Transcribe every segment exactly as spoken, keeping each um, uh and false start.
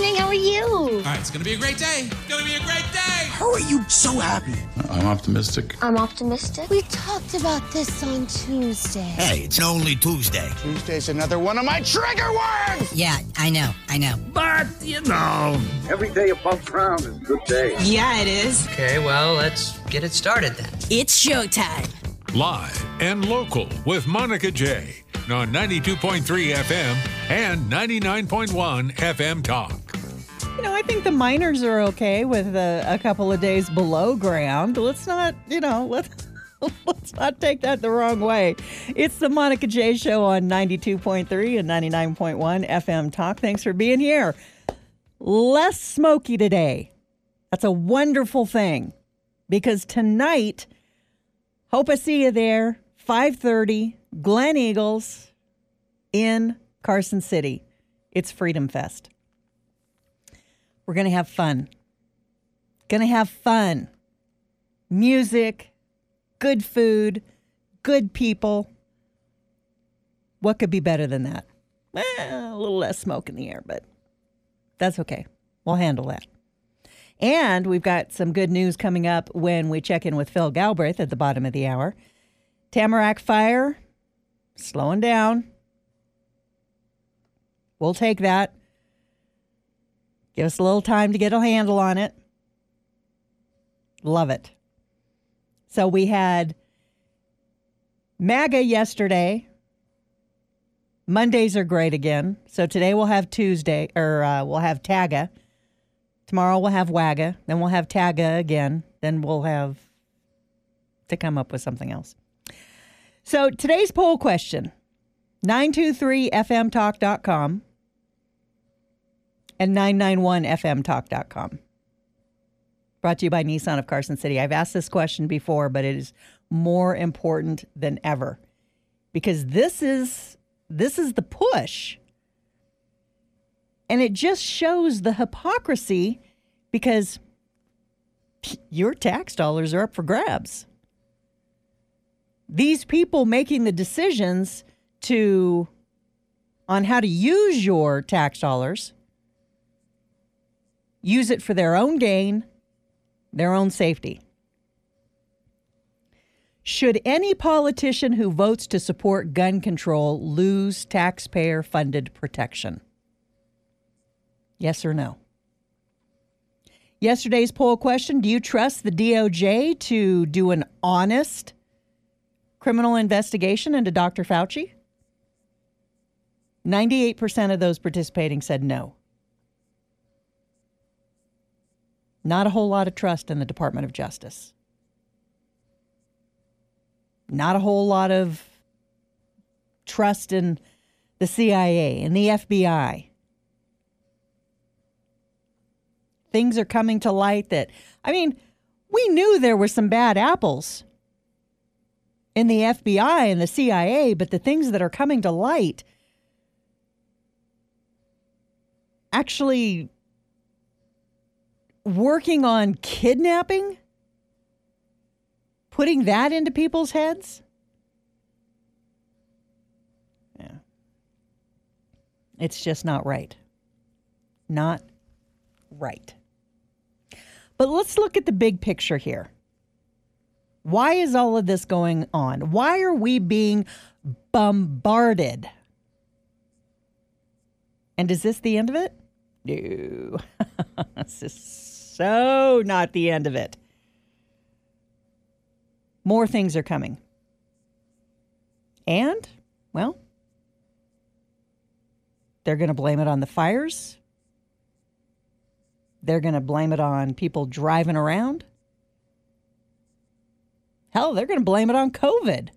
morning. How are you? All right, it's going to be a great day. It's going to be a great day. How are you so happy? I'm optimistic. I'm optimistic. We talked about this on Tuesday. Hey, it's only Tuesday. Tuesday's another one of my trigger words! Yeah, I know, I know. But, you know. Every day above ground is a good day. Yeah, it is. Okay, well, let's get it started then. It's showtime. Live and local with Monica J. on ninety-two point three F M and ninety-nine point one F M Talk. You know, I think the miners are okay with a, a couple of days below ground. Let's not, you know, let's, let's not take that the wrong way. It's the Monica J Show on ninety-two point three and ninety-nine point one F M Talk. Thanks for being here. Less smoky today. That's a wonderful thing because tonight, hope I see you there, five thirty, Glen Eagles in Carson City. It's Freedom Fest. We're going to have fun. Going to have fun. Music, good food, good people. What could be better than that? Well, a little less smoke in the air, but that's okay. We'll handle that. And we've got some good news coming up when we check in with Phil Galbraith at the bottom of the hour. Tamarack Fire, slowing down. We'll take that. Give us a little time to get a handle on it. Love it. So we had MAGA yesterday. Mondays are great again. So today we'll have Tuesday, or uh, we'll have TAGA. Tomorrow we'll have WAGA. Then we'll have TAGA again. Then we'll have to come up with something else. So today's poll question, nine two three F M talk dot com and nine nine one F M talk dot com. Brought to you by Nissan of Carson City. I've asked this question before, but it is more important than ever because this is this is the push. And it just shows the hypocrisy because your tax dollars are up for grabs. These people making the decisions to on how to use your tax dollars, use it for their own gain, their own safety. Should any politician who votes to support gun control lose taxpayer-funded protection? Yes or no? Yesterday's poll question, do you trust the D O J to do an honest criminal investigation into Doctor Fauci? ninety-eight percent of those participating said no. Not a whole lot of trust in the Department of Justice. Not a whole lot of trust in the C I A and the F B I. Things are coming to light that, I mean, we knew there were some bad apples in the F B I and the C I A, but the things that are coming to light actually working on kidnapping, putting that into people's heads. Yeah. It's just not right. Not right. But let's look at the big picture here. Why is all of this going on? Why are we being bombarded? And is this the end of it? No. This is so not the end of it. More things are coming. And, well, they're going to blame it on the fires. They're going to blame it on people driving around. Hell, they're going to blame it on COVID.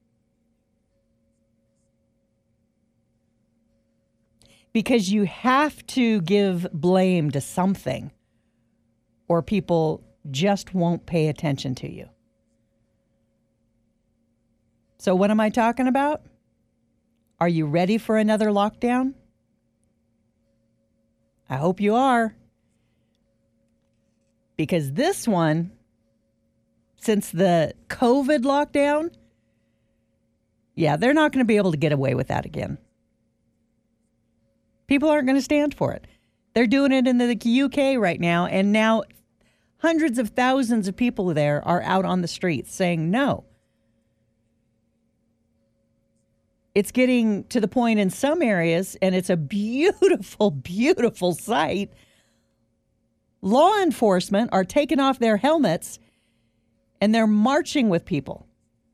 Because you have to give blame to something, or people just won't pay attention to you. So what am I talking about? Are you ready for another lockdown? I hope you are. Because this one, since the COVID lockdown, yeah, they're not going to be able to get away with that again. People aren't going to stand for it. They're doing it in the U K right now, and now hundreds of thousands of people there are out on the streets saying no. It's getting to the point in some areas, and it's a beautiful, beautiful sight. Law enforcement are taking off their helmets, and they're marching with people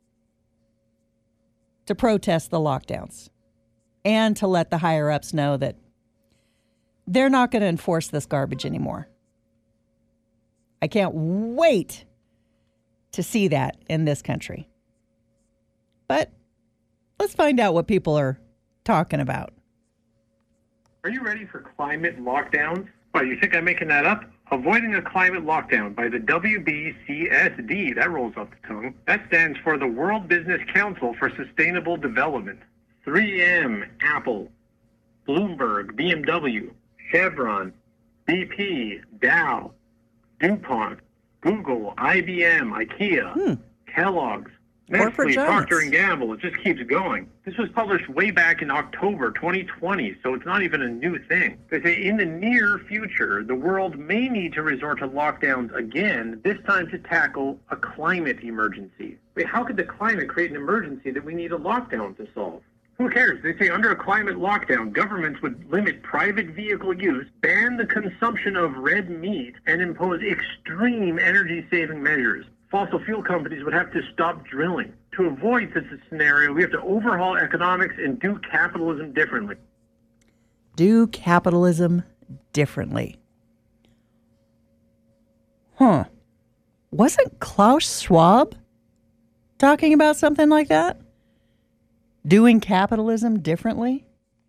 to protest the lockdowns and to let the higher-ups know that they're not going to enforce this garbage anymore. I can't wait to see that in this country. But let's find out what people are talking about. Are you ready for climate lockdowns? What, you think I'm making that up? Avoiding a Climate Lockdown by the W B C S D. That rolls off the tongue. That stands for the World Business Council for Sustainable Development. three M, Apple, Bloomberg, B M W, Chevron, B P, Dow, DuPont, Google, I B M, IKEA, Hmm. Kellogg's, Corporate Nestle, giants. Procter and Gamble. It just keeps going. This was published way back in October twenty twenty, so it's not even a new thing. They say in the near future, the world may need to resort to lockdowns again, this time to tackle a climate emergency. Wait, how could the climate create an emergency that we need a lockdown to solve? Who cares? They say under a climate lockdown, governments would limit private vehicle use, ban the consumption of red meat, and impose extreme energy-saving measures. Fossil fuel companies would have to stop drilling. To avoid such a scenario, we have to overhaul economics and do capitalism differently. Do capitalism differently. Huh. Wasn't Klaus Schwab talking about something like that? Doing capitalism differently?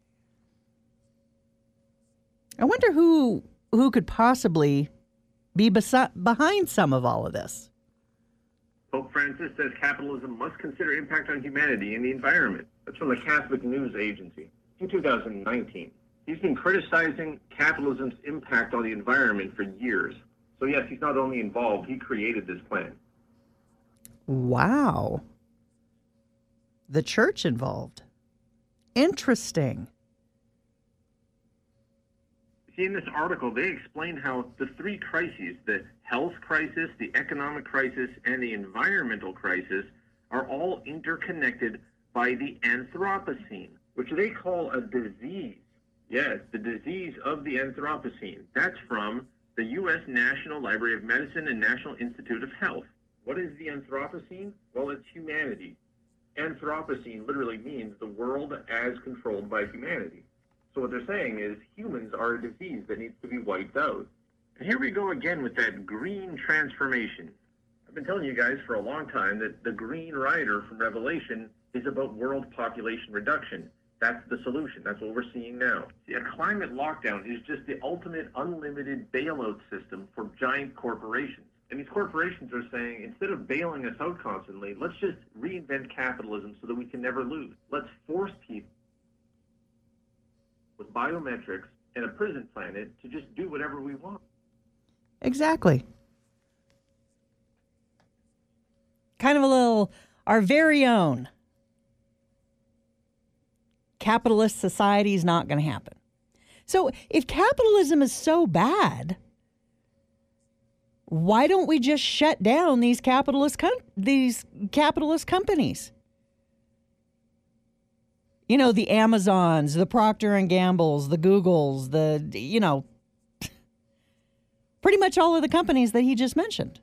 I wonder who who could possibly be besi- behind some of all of this. Pope Francis says capitalism must consider impact on humanity and the environment. That's from the Catholic News Agency in two thousand nineteen. He's been criticizing capitalism's impact on the environment for years. So yes, he's not only involved, he created this plan. Wow. The church involved. Interesting. See, in this article, they explain how the three crises, the health crisis, the economic crisis, and the environmental crisis, are all interconnected by the Anthropocene, which they call a disease. Yes, the disease of the Anthropocene. That's from the U S National Library of Medicine and National Institute of Health. What is the Anthropocene? Well, it's humanity. Anthropocene literally means the world as controlled by humanity. So what they're saying is humans are a disease that needs to be wiped out. And here we go again with that green transformation. I've been telling you guys for a long time that the Green Rider from Revelation is about world population reduction. That's the solution. That's what we're seeing now. See, a climate lockdown is just the ultimate unlimited bailout system for giant corporations. And these corporations are saying, instead of bailing us out constantly, let's just reinvent capitalism so that we can never lose. Let's force people with biometrics and a prison planet to just do whatever we want. Exactly. Kind of a little, our very own capitalist society is not going to happen. So if capitalism is so bad, why don't we just shut down these capitalist com- these capitalist companies? You know, the Amazons, the Procter and Gambles, the Googles, the, you know, pretty much all of the companies that he just mentioned.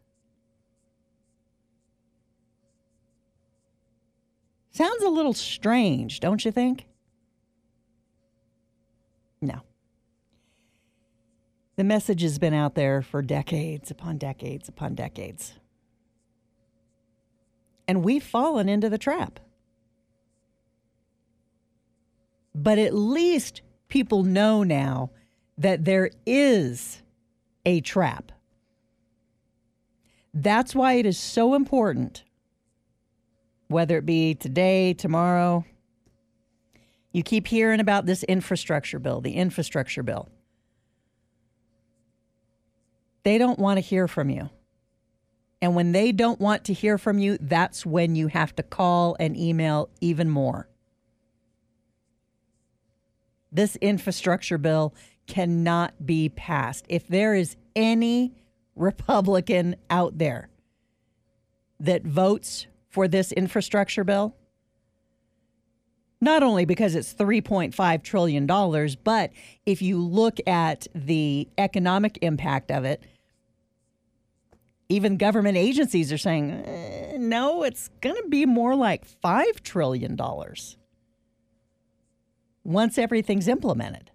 Sounds a little strange, don't you think? No. The message has been out there for decades upon decades upon decades. And we've fallen into the trap. But at least people know now that there is a trap. That's why it is so important, whether it be today, tomorrow. You keep hearing about this infrastructure bill, the infrastructure bill. They don't want to hear from you. And when they don't want to hear from you, that's when you have to call and email even more. This infrastructure bill cannot be passed. If there is any Republican out there that votes for this infrastructure bill, not only because it's three point five trillion dollars, but if you look at the economic impact of it, even government agencies are saying, eh, no, it's going to be more like five trillion dollars once everything's implemented.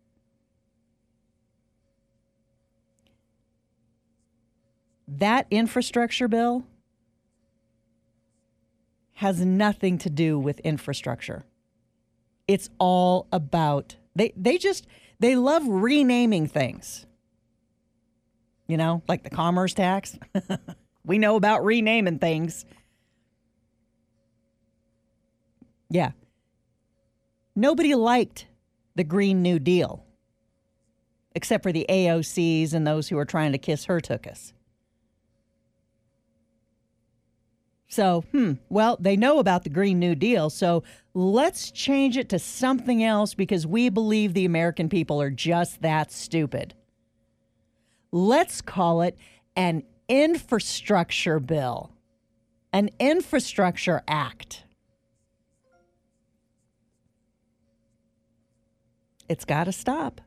That infrastructure bill has nothing to do with infrastructure. It's all about, they, they just, they love renaming things. You know, like the commerce tax. We know about renaming things. Yeah. Nobody liked the Green New Deal, except for the A O Cs and those who were trying to kiss her tuchus. So, hmm, well, they know about the Green New Deal, so let's change it to something else because we believe the American people are just that stupid. Let's call it an infrastructure bill, an infrastructure act. It's got to stop.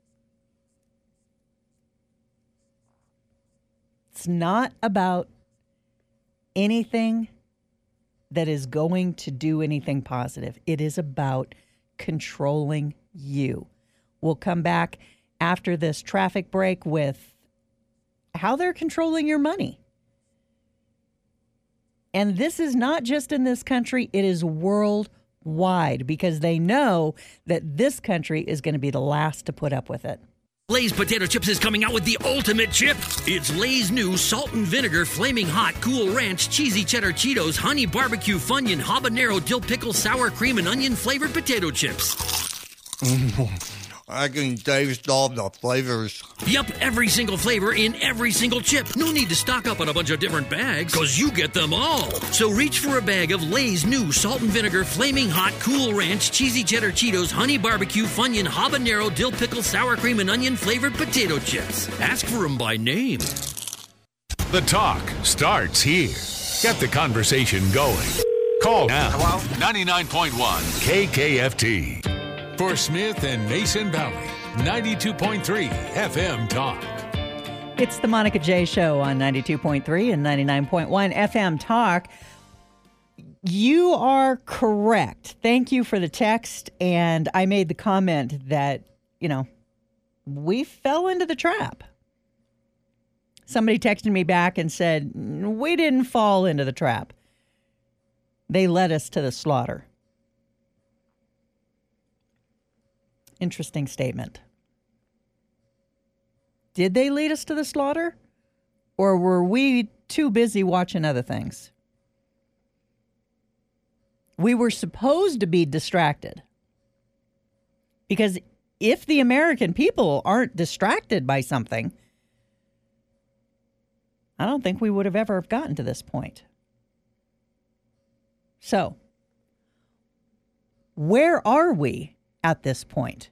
It's not about anything that is going to do anything positive. It is about controlling you. We'll come back after this traffic break with how they're controlling your money. And this is not just in this country, it is worldwide because they know that this country is going to be the last to put up with it. Lay's Potato Chips is coming out with the ultimate chip. It's Lay's new salt and vinegar, flaming hot, cool ranch, cheesy cheddar Cheetos, honey barbecue, Funyun, habanero, dill pickle, sour cream, and onion flavored potato chips. I can taste all the flavors. Yup, every single flavor in every single chip. No need to stock up on a bunch of different bags, because you get them all. So reach for a bag of Lay's new salt and vinegar, flaming hot, cool ranch, cheesy cheddar Cheetos, honey barbecue, Funyun, habanero, dill pickle, sour cream, and onion flavored potato chips. Ask for them by name. The talk starts here. Get the conversation going. Call now. Hello? ninety-nine point one K K F T. For Smith and Mason Valley, ninety-two point three F M Talk. It's the Monica J Show on ninety-two point three and ninety-nine point one F M Talk. You are correct. Thank you for the text. And I made the comment that, you know, we fell into the trap. Somebody texted me back and said, we didn't fall into the trap. They led us to the slaughter. Interesting statement. Did they lead us to the slaughter? Or were we too busy watching other things? We were supposed to be distracted. Because if the American people aren't distracted by something, I don't think we would have ever gotten to this point. So, where are we at this point?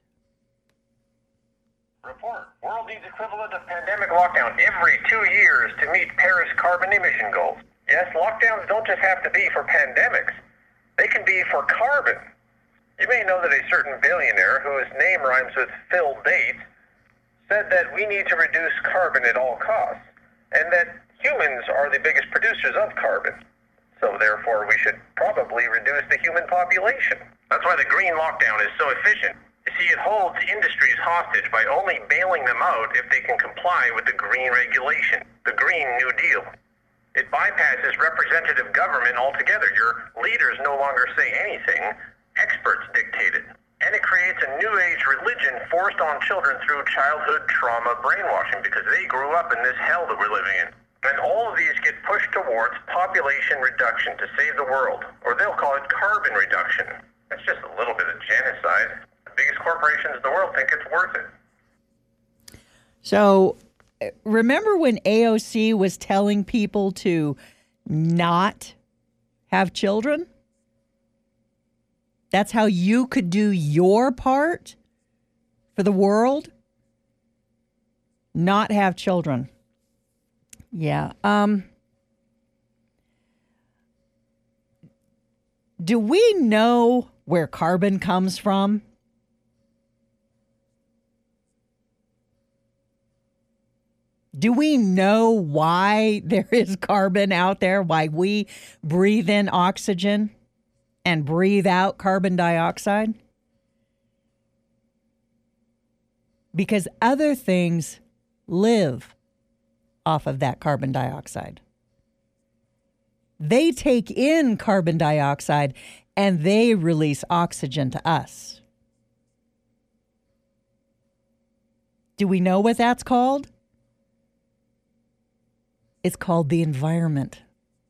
Report. World needs equivalent of pandemic lockdown every two years to meet Paris carbon emission goals. Yes, lockdowns don't just have to be for pandemics. They can be for carbon. You may know that a certain billionaire, whose name rhymes with Phil Bates, said that we need to reduce carbon at all costs, and that humans are the biggest producers of carbon. So therefore, we should probably reduce the human population. That's why the green lockdown is so efficient. You see, it holds industries hostage by only bailing them out if they can comply with the green regulation, the Green New Deal. It bypasses representative government altogether. Your leaders no longer say anything. Experts dictate it. And it creates a new age religion forced on children through childhood trauma brainwashing because they grew up in this hell that we're living in. And all of these get pushed towards population reduction to save the world, or they'll call it carbon reduction. That's just a little bit of genocide. The biggest corporations in the world think it's worth it. So, remember when A O C was telling people to not have children? That's how you could do your part for the world not have children. Yeah. Um, do we know where carbon comes from? Do we know why there is carbon out there, why we breathe in oxygen and breathe out carbon dioxide? Because other things live off of that carbon dioxide. They take in carbon dioxide and they release oxygen to us. Do we know what that's called? It's called the environment.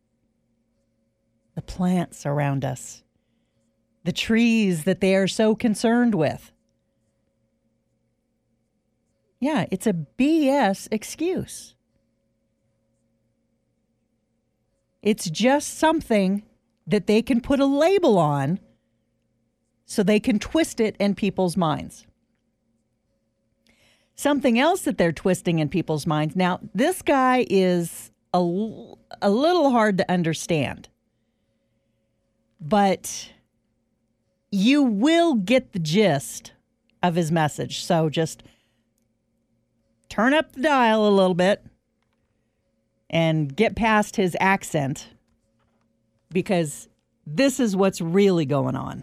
The plants around us. The trees that they are so concerned with. Yeah, it's a B S excuse. It's just something that they can put a label on so they can twist it in people's minds. Something else that they're twisting in people's minds. Now, this guy is a, a little hard to understand, but you will get the gist of his message. So just turn up the dial a little bit and get past his accent, because this is what's really going on.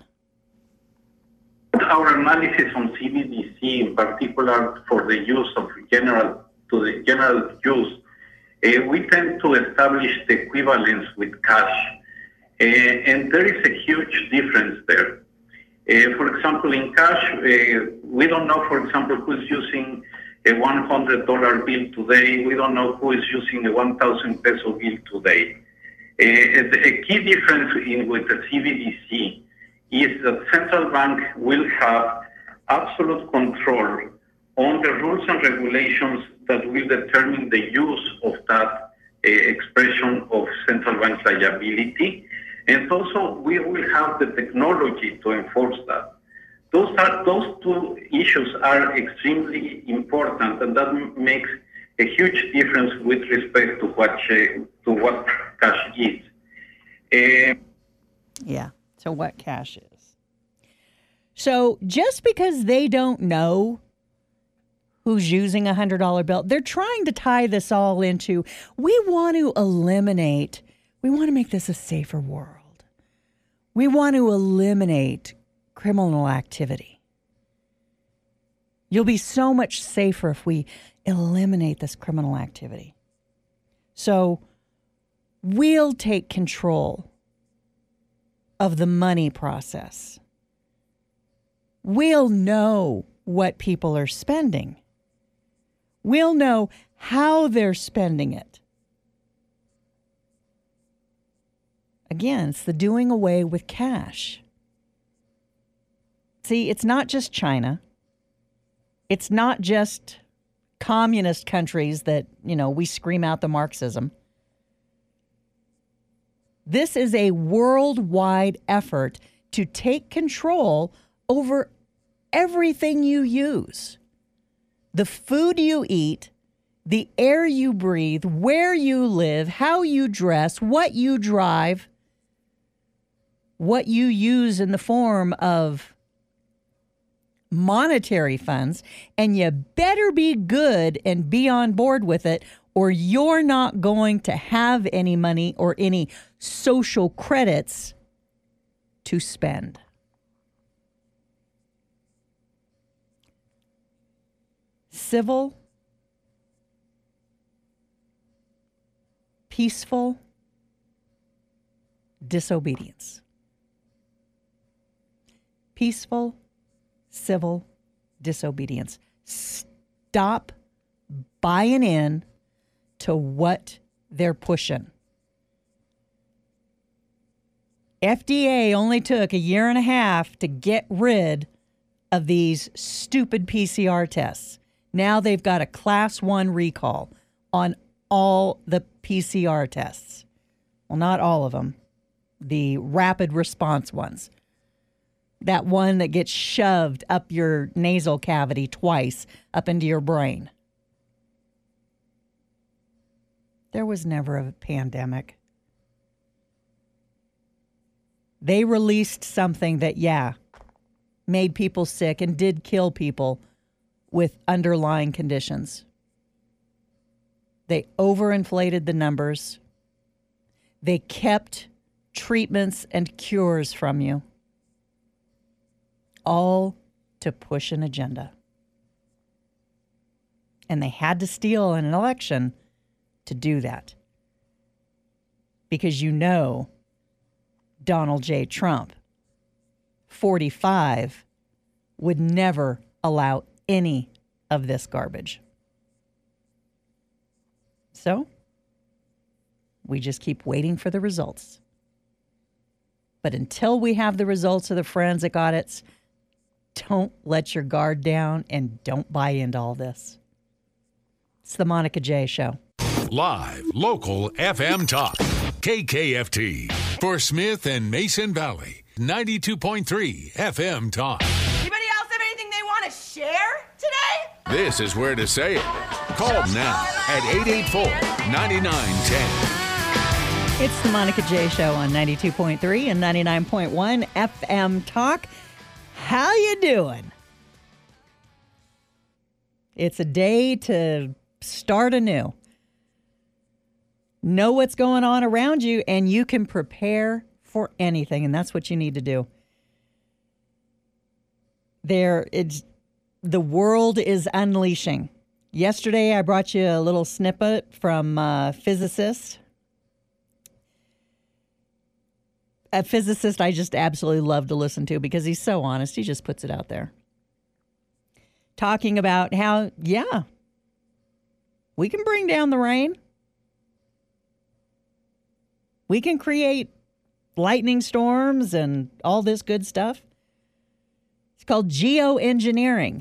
Our analysis on C B D C, in particular for the use of general to the general use, uh, we tend to establish the equivalence with cash, uh, and there is a huge difference there. Uh, for example, in cash, uh, we don't know, for example, who's using a one hundred dollar bill today. We don't know who is using a one thousand peso bill today. Uh, a key difference in with the C B D C is that central bank will have absolute control on the rules and regulations that will determine the use of that uh, expression of central bank liability. And also we will have the technology to enforce that. Those are those two issues are extremely important, and that m- makes a huge difference with respect to what uh, to what cash is. Uh, yeah, to what cash is. So just because they don't know who's using a one hundred dollar bill, they're trying to tie this all into, we want to eliminate, we want to make this a safer world. We want to eliminate criminal activity. You'll be so much safer if we eliminate this criminal activity. So we'll take control of the money process. We'll know what people are spending. We'll know how they're spending it. Again, it's the doing away with cash. See, it's not just China. It's not just communist countries that, you know, we scream out the Marxism. This is a worldwide effort to take control over everything you use. The food you eat, the air you breathe, where you live, how you dress, what you drive, what you use in the form of monetary funds, and you better be good and be on board with it, or you're not going to have any money or any social credits to spend. Civil, peaceful disobedience. Peaceful, civil disobedience. Stop buying in to what they're pushing. F D A only took a year and a half to get rid of these stupid P C R tests. Now they've got a class one recall on all the P C R tests. Well, not all of them. The rapid response ones. That one that gets shoved up your nasal cavity twice up into your brain. There was never a pandemic. They released something that, yeah, made people sick and did kill people with underlying conditions. They overinflated the numbers. They kept treatments and cures from you, all to push an agenda. And they had to steal an election to do that. Because you know Donald J. Trump, forty-five, would never allow any of this garbage. So, we just keep waiting for the results. But until we have the results of the forensic audits, don't let your guard down and don't buy into all this. It's the Monica J. Show. Live, local F M talk. K K F T. For Smith and Mason Valley. ninety-two point three F M talk. Anybody else have anything they want to share today? This is where to say it. Call now at eight eight four, nine nine one zero. It's the Monica J. Show on ninety-two point three and ninety-nine point one F M Talk. How you doing? It's a day to start anew. Know what's going on around you, and you can prepare for anything, and that's what you need to do. There, it's the world is unleashing. Yesterday, I brought you a little snippet from a physicist. A physicist I just absolutely love to listen to because he's so honest. He just puts it out there. Talking about how, yeah, we can bring down the rain. We can create lightning storms and all this good stuff. It's called geoengineering.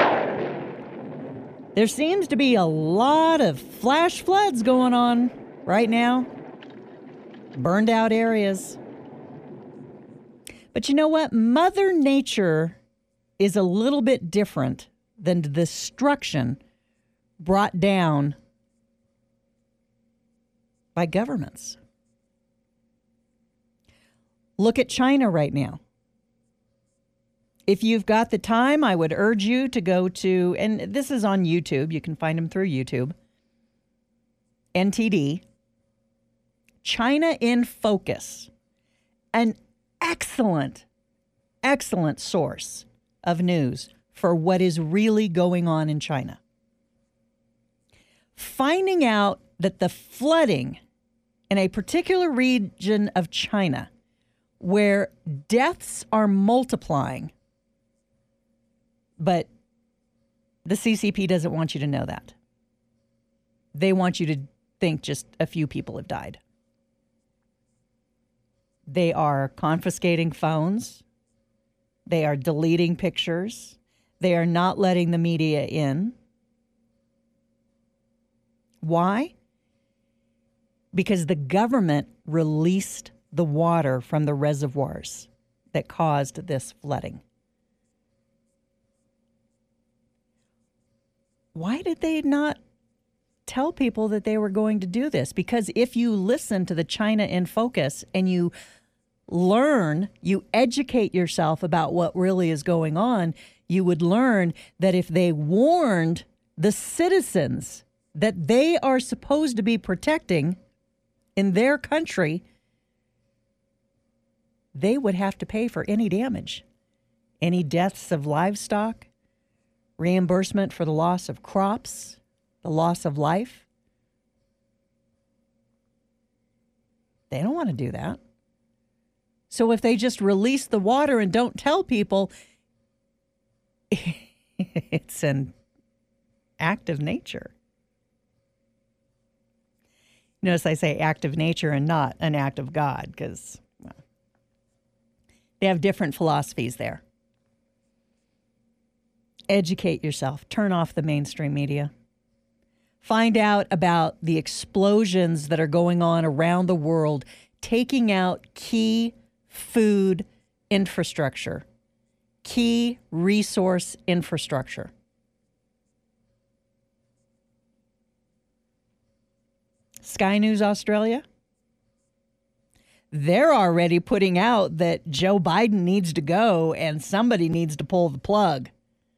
There seems to be a lot of flash floods going on right now. Burned out areas. But you know what? Mother Nature is a little bit different than the destruction brought down by governments. Look at China right now. If you've got the time, I would urge you to go to, and this is on YouTube. You can find them through YouTube. N T D. China in Focus. An excellent, excellent source of news for what is really going on in China. Finding out that the flooding in a particular region of China where deaths are multiplying, but the C C P doesn't want you to know that. They want you to think just a few people have died. They are confiscating phones. They are deleting pictures. They are not letting the media in. Why? Because the government released the water from the reservoirs that caused this flooding. Why did they not tell people that they were going to do this? Because if you listen to the China in Focus and you learn, you educate yourself about what really is going on, you would learn that if they warned the citizens that they are supposed to be protecting in their country, they would have to pay for any damage, any deaths of livestock, reimbursement for the loss of crops, the loss of life. They don't want to do that. So if they just release the water and don't tell people, it's an act of nature. Notice I say act of nature and not an act of God, because well, they have different philosophies there. Educate yourself. Turn off the mainstream media. Find out about the explosions that are going on around the world, taking out key food infrastructure, key resource infrastructure. Sky News Australia? They're already putting out that Joe Biden needs to go and somebody needs to pull the plug.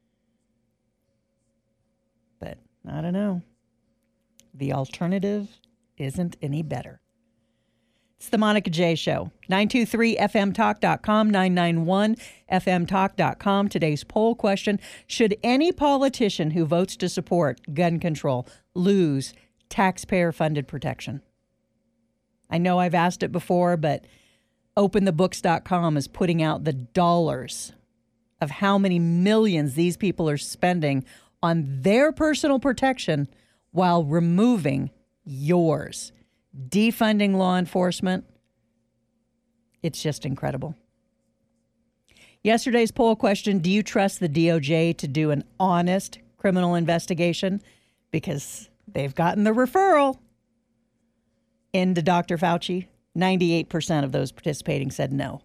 But I don't know. The alternative isn't any better. It's the Monica J Show. nine two three F M talk dot com, nine nine one F M talk dot com. Today's poll question: should any politician who votes to support gun control lose taxpayer-funded protection? I know I've asked it before, but open the books dot com is putting out the dollars of how many millions these people are spending on their personal protection while removing yours. Defunding law enforcement. It's just incredible. Yesterday's poll question: do you trust the D O J to do an honest criminal investigation? Because they've gotten the referral into Doctor Fauci. ninety-eight percent of those participating said no.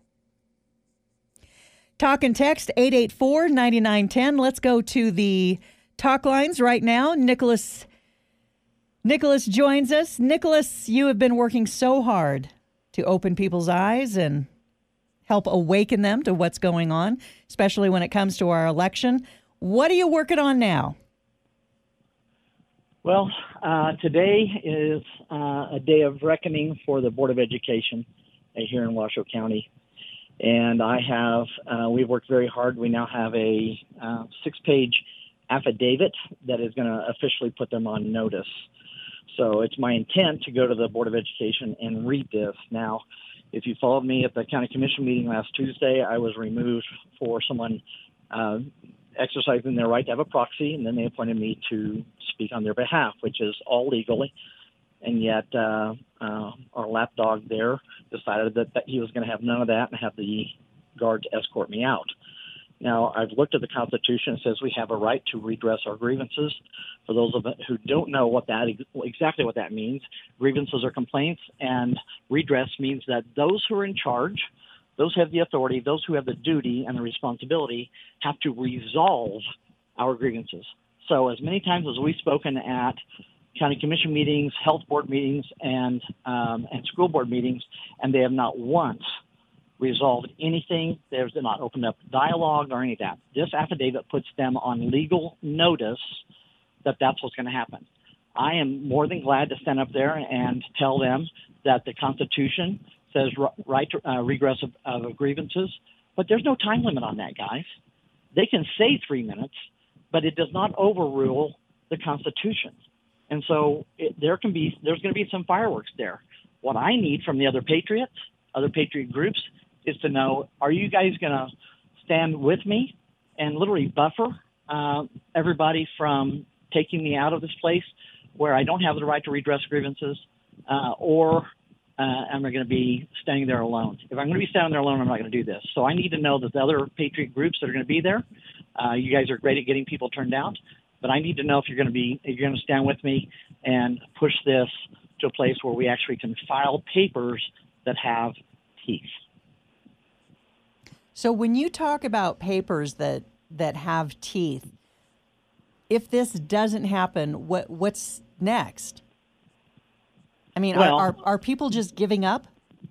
Talk and text eight eight four, nine nine one zero. Let's go to the talk lines right now. Nicholas Nicholas joins us. Nicholas, you have been working so hard to open people's eyes and help awaken them to what's going on, especially when it comes to our election. What are you working on now? Well, uh, today is uh, a day of reckoning for the Board of Education uh, here in Washoe County. And I have, uh, we've worked very hard. We now have a uh, six-page affidavit that is going to officially put them on notice. So it's my intent to go to the Board of Education and read this. Now, if you followed me at the County Commission meeting last Tuesday, I was removed for someone uh, exercising their right to have a proxy, and then they appointed me to speak on their behalf, which is all legally. And yet uh, uh, our lapdog there decided that, that he was going to have none of that and have the guard to escort me out. Now, I've looked at the Constitution. It says we have a right to redress our grievances. For those of us who don't know what that exactly what that means, grievances are complaints, and redress means that those who are in charge, those who have the authority, those who have the duty and the responsibility have to resolve our grievances. So as many times as we've spoken at county commission meetings, health board meetings, and um, and school board meetings, and they have not once resolved anything. There's not opened up dialogue or any of that. This affidavit puts them on legal notice that that's what's going to happen. I am more than glad to stand up there and tell them that the Constitution says right to uh, regress of, of grievances, but there's no time limit on that, guys. They can say three minutes, but it does not overrule the Constitution. And so it, there can be, there's going to be some fireworks there. What I need from the other patriots, other patriot groups, is to know, are you guys going to stand with me and literally buffer uh, everybody from taking me out of this place where I don't have the right to redress grievances, uh, or uh, am I going to be standing there alone? If I'm going to be standing there alone, I'm not going to do this. So I need to know that the other patriot groups that are going to be there, uh, you guys are great at getting people turned out, but I need to know if you're going to be, if you're going to stand with me and push this to a place where we actually can file papers that have teeth. So when you talk about papers that, that have teeth, if this doesn't happen, what what's next? I mean, well, are, are are people just giving up?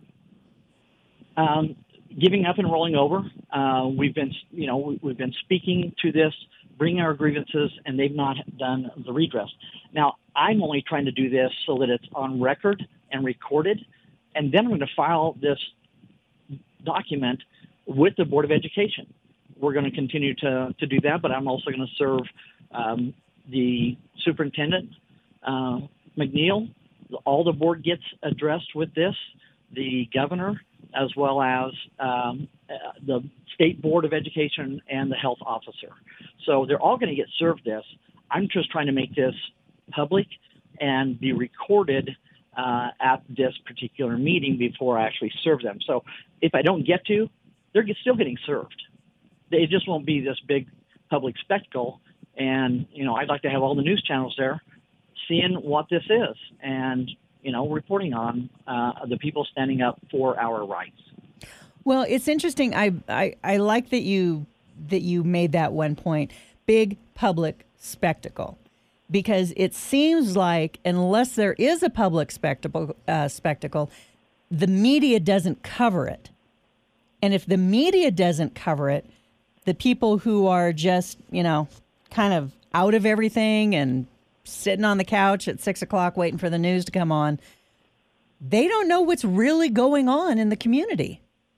Um, giving up and rolling over. Uh, we've been, you know, we've been speaking to this, bringing our grievances, and they've not done the redress. Now, I'm only trying to do this so that it's on record and recorded, and then I'm going to file this document with the Board of Education. We're going to continue to, to do that, but I'm also going to serve um, the superintendent, uh, McNeil. All the board gets addressed with this, the governor, as well as um, uh, the State Board of Education and the health officer. So they're all going to get served this. I'm just trying to make this public and be recorded uh, at this particular meeting before I actually serve them. So if I don't get to, they're still getting served. It just won't be this big public spectacle. And, you know, I'd like to have all the news channels there seeing what this is and, you know, reporting on uh, the people standing up for our rights. Well, it's interesting. I, I, I like that you that you made that one point. Big public spectacle. because it seems like unless there is a public spectacle, uh, spectacle, the media doesn't cover it. And if the media doesn't cover it, the people who are just, you know, kind of out of everything and sitting on the couch at six o'clock waiting for the news to come on, they don't know what's really going on in the community.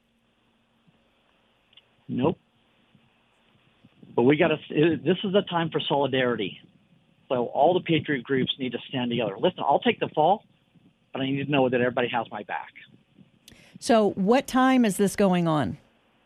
Nope. But we got to, this is the time for solidarity. So all the patriot groups need to stand together. Listen, I'll take the fall, but I need to know that everybody has my back. So what time is this going on?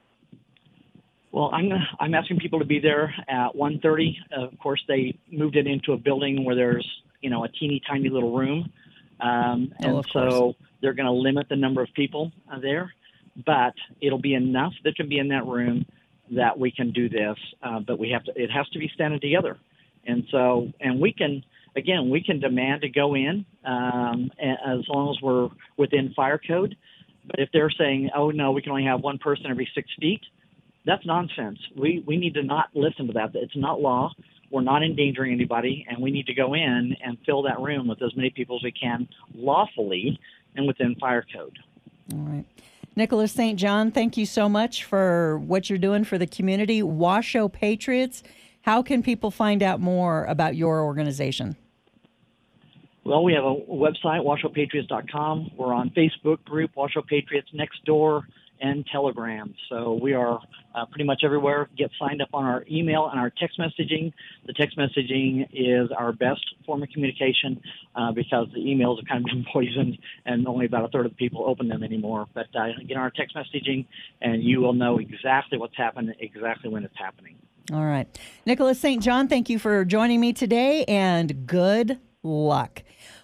Well, I'm gonna, I'm asking people to be there at one thirty. Uh, of course, they moved it into a building where there's, you know, a teeny tiny little room. Um, and oh, so course. they're going to limit the number of people uh, there. But it'll be enough that can be in that room that we can do this. Uh, but we have to, it has to be standing together. And so, and we can, again, we can demand to go in um, as long as we're within fire code. But if they're saying, oh, no, we can only have one person every six feet, that's nonsense. We we need to not listen to that. It's not law. We're not endangering anybody, and we need to go in and fill that room with as many people as we can lawfully and within fire code. All right. Nicholas Saint John, thank you so much for what you're doing for the community. Washoe Patriots, how can people find out more about your organization? Well, we have a website, washoe patriots dot com. We're on Facebook group, Washoe Patriots Nextdoor, and Telegram. So we are uh, pretty much everywhere. Get signed up on our email and our text messaging. The text messaging is our best form of communication uh, because the emails have kind of been poisoned and only about a third of the people open them anymore. But uh, get on our text messaging and you will know exactly what's happening, exactly when it's happening. All right. Nicholas Saint John, thank you for joining me today, and good luck.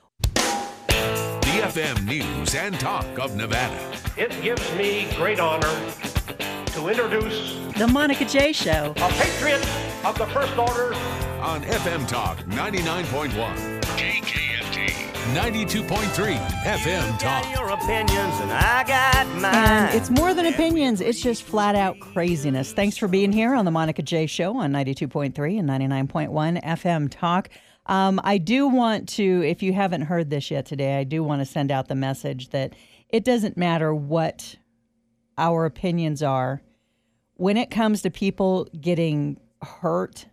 The F M News and Talk of Nevada. It gives me great honor to introduce The Monica J. Show, a patriot of the First Order, on F M Talk ninety-nine point one, K K F T ninety-two point three F M Talk. Your opinions and I got mine. And it's more than opinions, it's just flat out craziness. Thanks for being here on The Monica J. Show on ninety-two point three and ninety-nine point one F M Talk. Um, I do want to, if you haven't heard this yet today, I do want to send out the message that it doesn't matter what our opinions are. When it comes to people getting hurt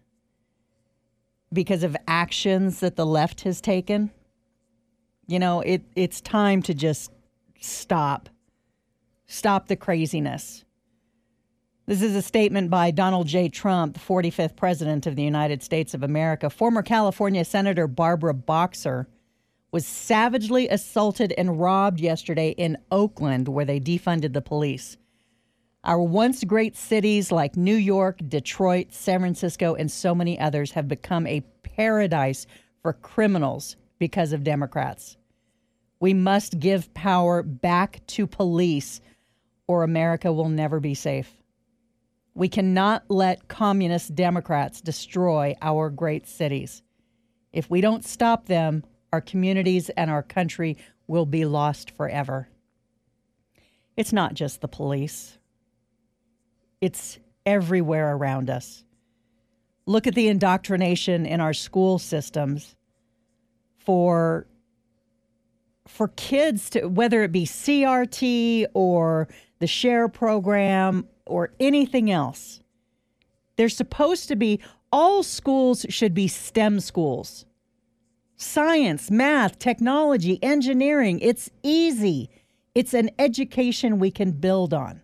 because of actions that the left has taken, you know, it it's time to just stop. Stop the craziness. This is a statement by Donald J. Trump, the forty-fifth President of the United States of America. Former California Senator Barbara Boxer was savagely assaulted and robbed yesterday in Oakland, where they defunded the police. Our once great cities like New York, Detroit, San Francisco, and so many others have become a paradise for criminals because of Democrats. We must give power back to police, or America will never be safe. We cannot let communist Democrats destroy our great cities. If we don't stop them, our communities and our country will be lost forever. It's not just the police. It's everywhere around us. Look at the indoctrination in our school systems for, for kids, to, whether it be C R T or the SHARE program or anything else. They're supposed to be, all schools should be STEM schools. Science, math, technology, engineering. It's easy. It's an education we can build on,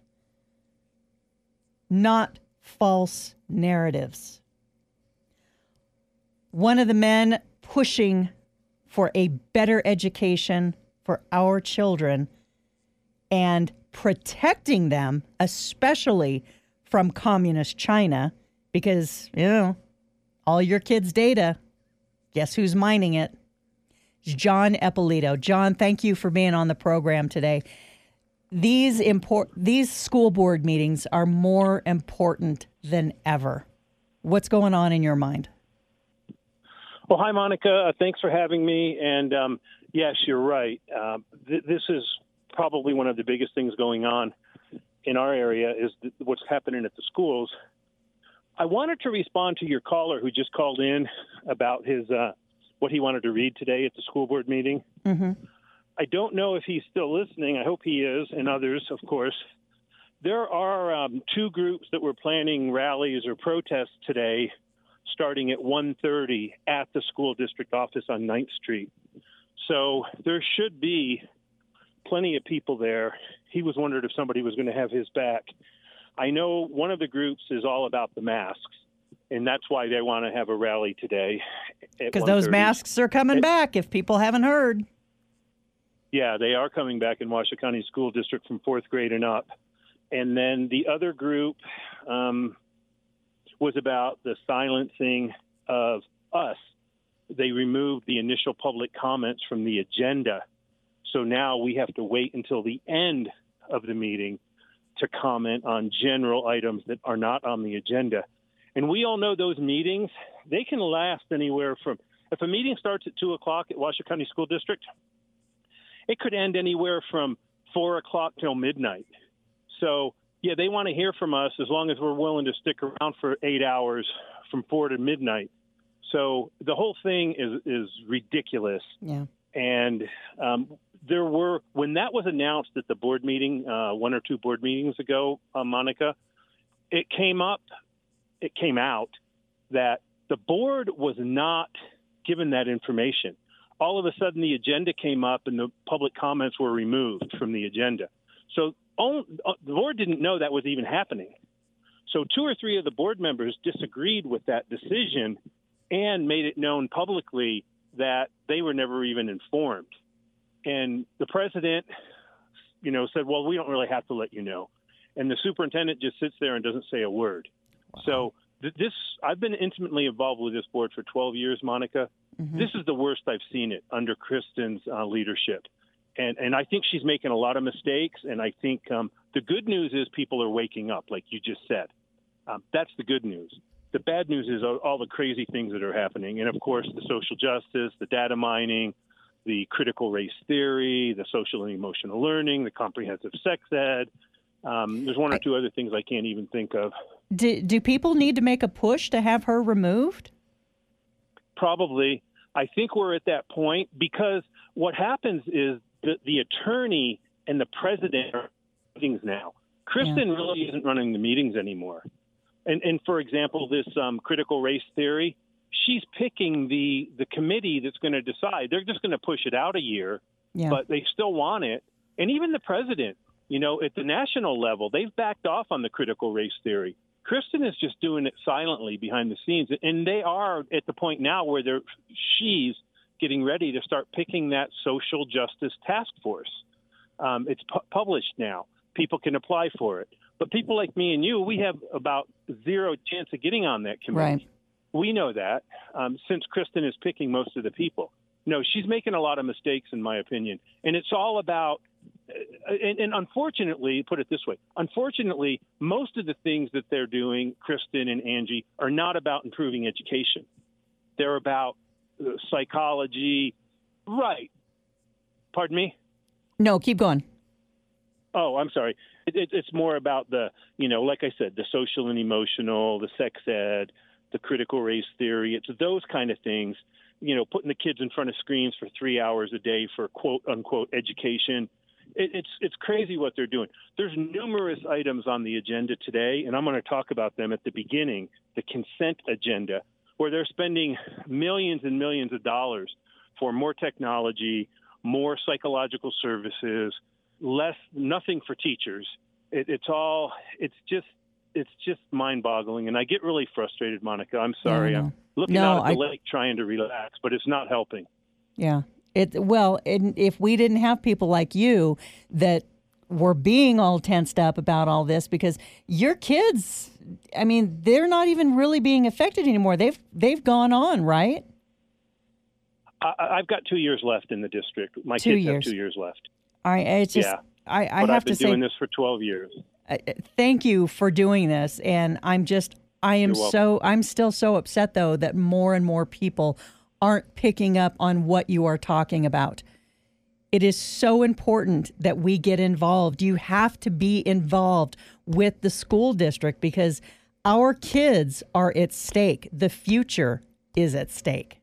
not false narratives. One of the men pushing for a better education for our children and protecting them, especially from communist China, because, you know, all your kids' data, guess who's mining it? It's John Eppolito. John, thank you for being on the program today. These import these school board meetings are more important than ever. What's going on in your mind? Well, hi, Monica. Uh, thanks for having me. And um, yes, you're right. Uh, th- this is probably one of the biggest things going on in our area is th- what's happening at the schools. I wanted to respond to your caller who just called in about his uh, what he wanted to read today at the school board meeting. Mm-hmm. I don't know if he's still listening. I hope he is, and others, of course. There are um, two groups that were planning rallies or protests today starting at one thirty at the school district office on ninth Street. So there should be plenty of people there. He was wondering if somebody was going to have his back. I know one of the groups is all about the masks, and that's why they want to have a rally today. Because those masks are coming and, back, if people haven't heard. Yeah, they are coming back in Washoe County School District from fourth grade and up. And then the other group um, was about the silencing of us. They removed the initial public comments from the agenda. So now we have to wait until the end of the meeting to comment on general items that are not on the agenda. And we all know those meetings, they can last anywhere from, if a meeting starts at two o'clock at Washoe County School District, it could end anywhere from four o'clock till midnight. So, yeah, they want to hear from us as long as we're willing to stick around for eight hours from four to midnight. So the whole thing is is ridiculous. Yeah. And um, there were, when that was announced at the board meeting, uh, one or two board meetings ago, uh, Monica, it came up, it came out that the board was not given that information. All of a sudden, the agenda came up and the public comments were removed from the agenda. So all, uh, the board didn't know that was even happening. So two or three of the board members disagreed with that decision and made it known publicly that they were never even informed. And the president, you know, said, well, we don't really have to let you know. And the superintendent just sits there and doesn't say a word. Wow. So th- this, I've been intimately involved with this board for twelve years, Monica. Mm-hmm. This is the worst I've seen it under Kristen's uh, leadership. And and I think she's making a lot of mistakes. And I think um, the good news is people are waking up, like you just said. Um, that's the good news. The bad news is all, all the crazy things that are happening. And, of course, the social justice, the data mining, the critical race theory, the social and emotional learning, the comprehensive sex ed. Um, there's one or two other things I can't even think of. Do, do people need to make a push to have her removed? Probably. I think we're at that point because what happens is the, the attorney and the president are meetings now. Kristen yeah. really isn't running the meetings anymore. And, and for example, this um, critical race theory, she's picking the, the committee that's going to decide. They're just going to push it out a year, yeah. but they still want it. And even the president, you know, at the national level, they've backed off on the critical race theory. Kristen is just doing it silently behind the scenes. And they are at the point now where they're, she's getting ready to start picking that social justice task force. Um, it's pu- published now. People can apply for it. But people like me and you, we have about zero chance of getting on that committee. Right. We know that um, since Kristen is picking most of the people. No, she's making a lot of mistakes, in my opinion. And it's all about, uh, and, and unfortunately, put it this way, unfortunately, most of the things that they're doing, Kristen and Angie, are not about improving education. They're about uh, psychology. Right. Pardon me? No, keep going. Oh, I'm sorry. It, it, it's more about the, you know, like I said, the social and emotional, the sex ed, the critical race theory. It's those kind of things, you know, putting the kids in front of screens for three hours a day for quote unquote education. It, it's it's crazy what they're doing. There's numerous items on the agenda today, and I'm going to talk about them at the beginning, the consent agenda, where they're spending millions and millions of dollars for more technology, more psychological services, less, nothing for teachers. It, it's all, it's just, it's just mind-boggling, and I get really frustrated, Monica. I'm sorry. No, no. I'm looking no, out at the I, lake trying to relax, but it's not helping. Yeah. It well, and if we didn't have people like you that were being all tensed up about all this, because your kids, I mean, they're not even really being affected anymore. They've they've gone on, right? I, I've got two years left in the district. My two kids years. have two years left. All right. It's just, yeah. I, I but have I've been to say, doing this for twelve years. Uh, thank you for doing this. And I'm just, I am so, I'm still so upset, though, that more and more people aren't picking up on what you are talking about. It is so important that we get involved. You have to be involved with the school district because our kids are at stake. The future is at stake.